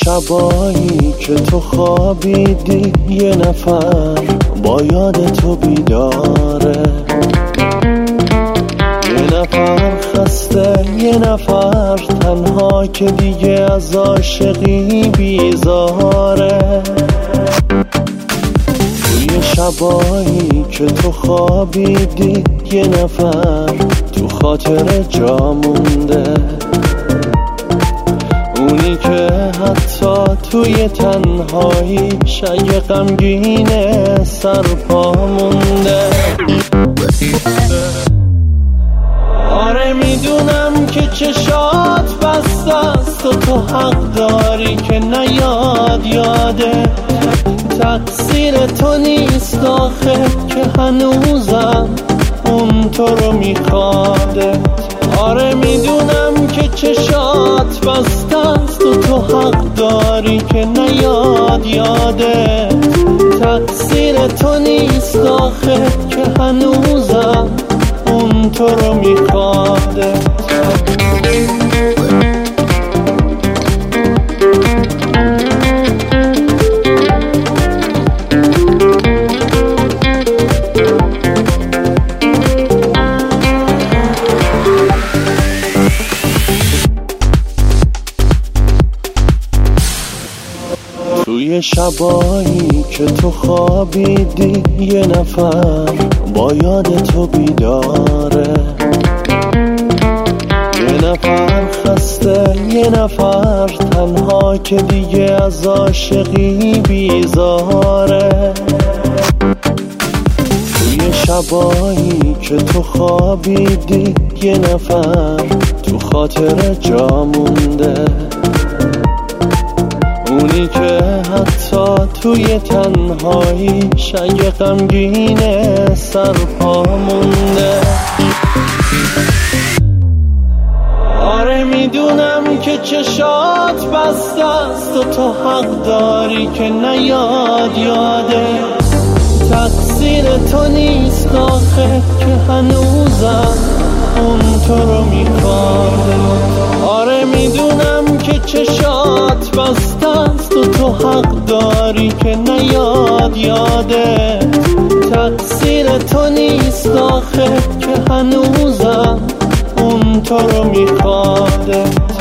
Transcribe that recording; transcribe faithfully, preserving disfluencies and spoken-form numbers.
شبایی که تو خوابیدی یه نفر با یاد تو بیداره، یه نفر خسته، یه نفر تنها که دیگه از عاشقی بیزاره. توی شبایی که تو خوابیدی یه نفر تو خاطر جا مونده، اونی که حتی توی تنهاییش اگه غمگینه سرپا مونده. آره میدونم که چشات بسته است و تو حق داری که نیاد یاده، تقصیر تو نیست آخه که هنوزم اون تو رو میخواده. آره میدونم که چشات بسته است و تو حق داری که نیاد یاده، تقصیر تو نیست آخه که هنوزم اون تو رو میخواده. توی شبایی که تو خوابیدی یه نفر با یاد تو بیداره، یه نفر خسته، یه نفر تنها که دیگه از عاشقی بیزاره. توی شبایی که تو خوابیدی یه نفر تو خاطر جا مونده، اونی که حتی توی تنهاییش اگه غمگینه سرپا مونده. آره میدونم که چشات بسته است و تو حق داری که نیاد یاده، تقصیر تو نیست آخه که هنوزم اون تو رو میخواده. آره میدونم که چشات بسته است و تو حق داری که نیاد یاده، تقصیر تو نیست آخه که هنوزم اون تو رو میخواده.